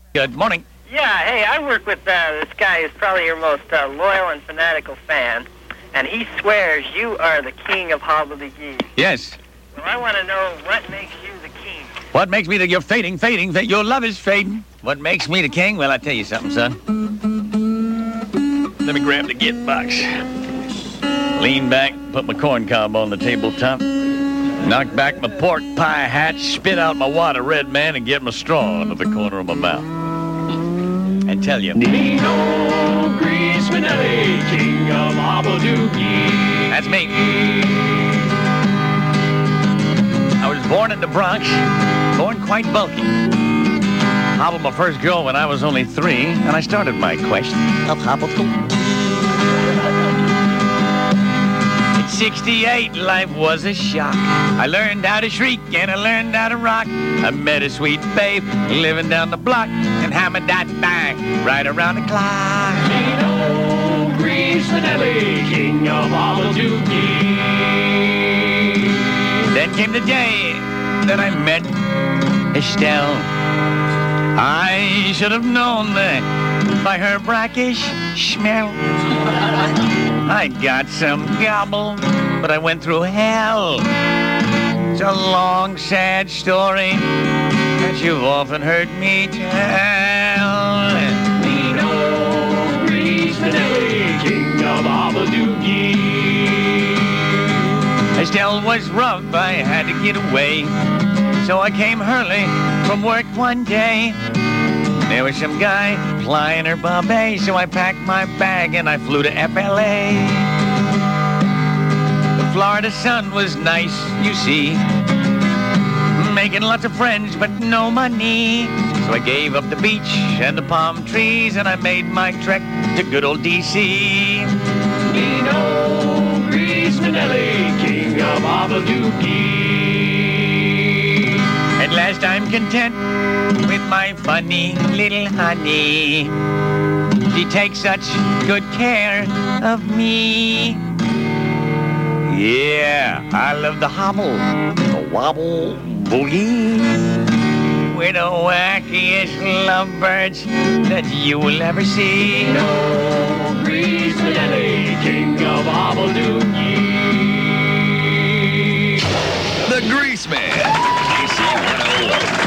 Good morning. Yeah, hey, I work with this guy who's probably your most loyal and fanatical fan, and he swears you are the king of hobbledehoy. Yes. Well, I want to know what makes you the king. What makes me you're fading. Your love is fading. What makes me the king? Well, I tell you something, son. Let me grab the git box. Lean back, put my corn cob on the tabletop. Knock back my pork pie hat, spit out my water red man, and get my straw into the corner of my mouth. And tell you, Nino Greasemanelli, king of hobbledehoy. that's me. I was born in the Bronx, born quite bulky. Hobbled my first girl when I was only 3, and I started my quest of hobbledehoy. At 68, life was a shock. I learned how to shriek and I learned how to rock. I met a sweet babe living down the block and hammered that bang right around the clock. Nino Greasemanelli, king of hobbledehoy. Then came the day that I met Estelle. I should have known that by her brackish smell. I got some gobble, but I went through hell. It's a long, sad story that you've often heard me tell. Nino Greasemanelli, king of hobbledehoy. Estelle was rough, I had to get away. So I came early from work one day. There was some guy flying her Bombay, so I packed my bag and I flew to FLA. The Florida sun was nice, you see. Making lots of friends, but no money. So I gave up the beach and the palm trees, and I made my trek to good old D.C. Nino Greasemanelli, king of hobbledehoy. At last I'm content with my funny little honey. She takes such good care of me. Yeah, I love the hobble, the wobble, boogie. We're the wackiest lovebirds that you will ever see. Nino Greasemanelli, king of hobbledehoy. The Greaseman. AC 101.